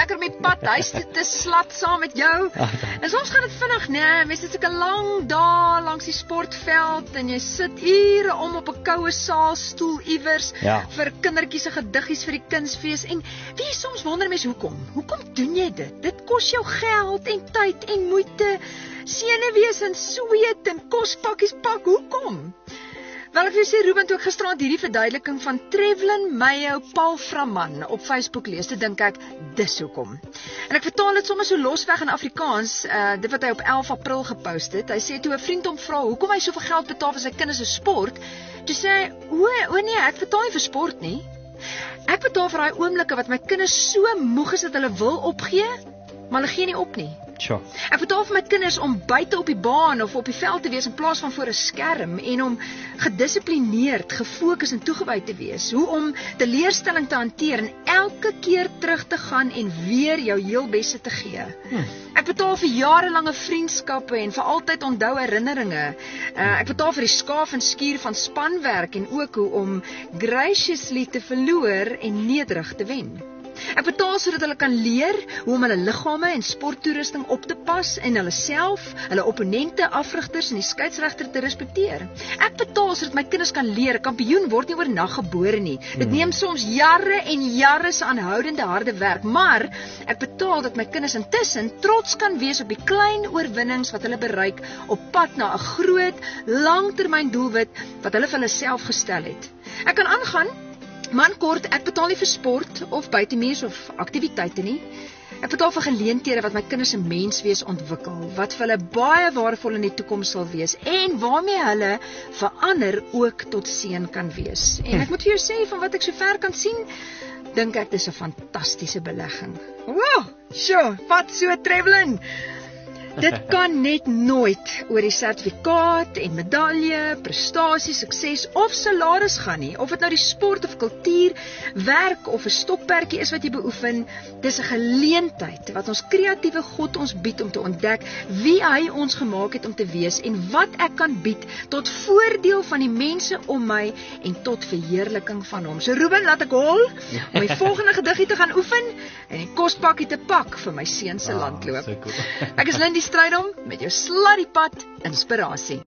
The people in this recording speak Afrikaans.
lekker met pad huis toe te slat saam met jou. En soms gaan dit vinnig, nee, mens het 'n lang dag langs die sportveld en jy sit ure om op 'n koue saalstoel iewers vir kindertjies se gediggies vir die kunsfees. En wie soms wonder mens hoekom? Hoekom doen jy dit? Dit kos jou geld en tyd en moeite, senuwees en sweet en kospakkies pak. Hoekom? Wel, ek wil sê, Ruben, toe ek gisterand hierdie verduideliking van Trevlin Meyo Paul Framan op Facebook lees, te dink ek, dis hoekom. En ek vertaal dit sommer so losweg in Afrikaans, dit wat hy op 11 April gepost het. Hy sê toe 'n vriend hom vra hoekom hy soveel geld betaal vir sy kinders se sport, toe sê hy, o nee, ek betaal nie vir sport nie. Ek betaal vir daai oomblikke wat my kinders so moeg is dat hulle wil opgee, maar hulle gee nie op nie. Sure. Ek betaal vir my kinders om buite op die baan of op die veld te wees in plaas van voor 'n skerm en om gedissiplineerd, gefokus en toegewy te wees. Hoe om teleurstelling te hanteer en elke keer terug te gaan en weer jou heel beste te gee. Ek betaal vir jarelange vriendskappe en vir altyd onthou herinneringe. Ek betaal vir die skaaf en skuur van spanwerk en ook hoe om graciously te verloor en nederig te wen. Ek betaal sodat hulle kan leer hoe om hulle liggame en sporttoerusting op te pas en hulle self, hulle opponente, afrigters en die skeieregter te respekteer. Ek betaal sodat my kinders kan leer, 'n kampioen word nie oornag gebore nie. Dit neem soms jare en jare se aanhoudende harde werk, maar ek betaal dat my kinders intussen trots kan wees op die klein oorwinnings wat hulle bereik op pad na 'n groot, langtermyn doelwit wat hulle vir hulle self gestel het. Ek kan aangaan. Man kort, ek betaal nie vir sport of buitemuurs of aktiwiteite nie. Ek betaal vir geleenthede wat my kinders se menswees ontwikkel, wat vir hulle baie waardevol in die toekoms sal wees en waarmee hulle vir ander ook tot seën kan wees. En ek moet vir jou sê, van wat ek sover kan sien, dink ek dis 'n fantastiese belegging. Wow, sure, wat so Trevlin. Dit kan net nooit oor die sertifikaat en medalje, prestasie, sukses of salaris gaan nie. Of dit nou die sport of kultuur, werk of 'n stokperdjie is wat jy beoefen, dis 'n geleentheid wat ons kreatiewe God ons bied om te ontdek wie hy ons gemaak het om te wees en wat ek kan bied tot voordeel van die mense om my en tot verheerliking van hom. So Ruben, laat ek hol om die volgende gediggie te gaan oefen en die kospakkie te pak vir my seun se landloop. So cool. Ek is Lindy Strydom met jou Sladdiepad inspirasie.